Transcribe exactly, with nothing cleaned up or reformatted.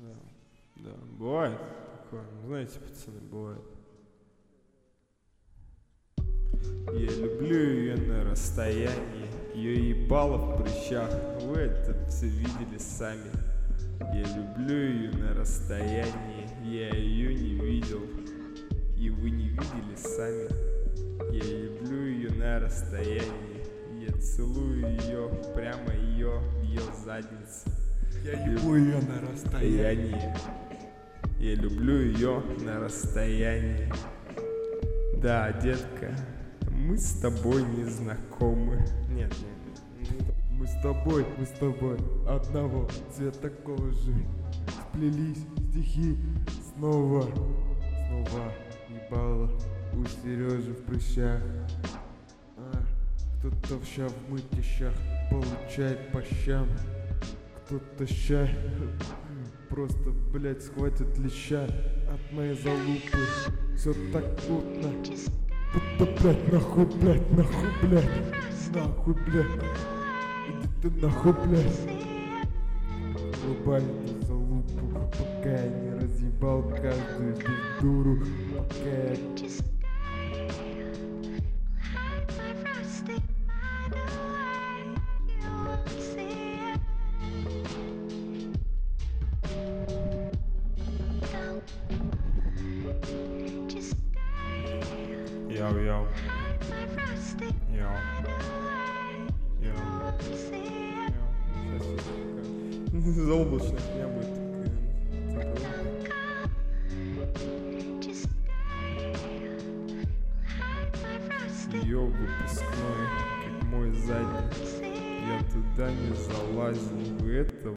Да, да, бывает такое. Ну, знаете, пацаны, бывает. Я люблю ее на расстоянии, ее ебало в прыщах. Вы это все видели сами. Я люблю ее на расстоянии, я ее не видел, и вы не видели сами. Я люблю ее на расстоянии, я целую ее, прямо ее, в ее задницу. Я ебу ее на расстоянии. Я люблю ее на расстоянии. Да, детка, мы с тобой не знакомы. Нет, нет, нет. Мы с тобой, мы с тобой одного цвета кожи. Сплелись стихи снова, снова ебало у Сережи в прыщах. А, кто-то в ща в мытищах получает по щам. Кто-то ща просто, блять, схватит леща от моей залупы. Все так плотно. Будто, блять, нахуй, блять, нахуй, блять, нахуй, блять. Иди ты нахуй, блять. Врубай эту залупу, пока я не разъебал каждую здесь дуру. Пока я... Йоу, йоу. Йоу. Йоу. Сейчас заоблачно меня будет. Ее выпускной, как мой задний. Я туда не залазил, вы это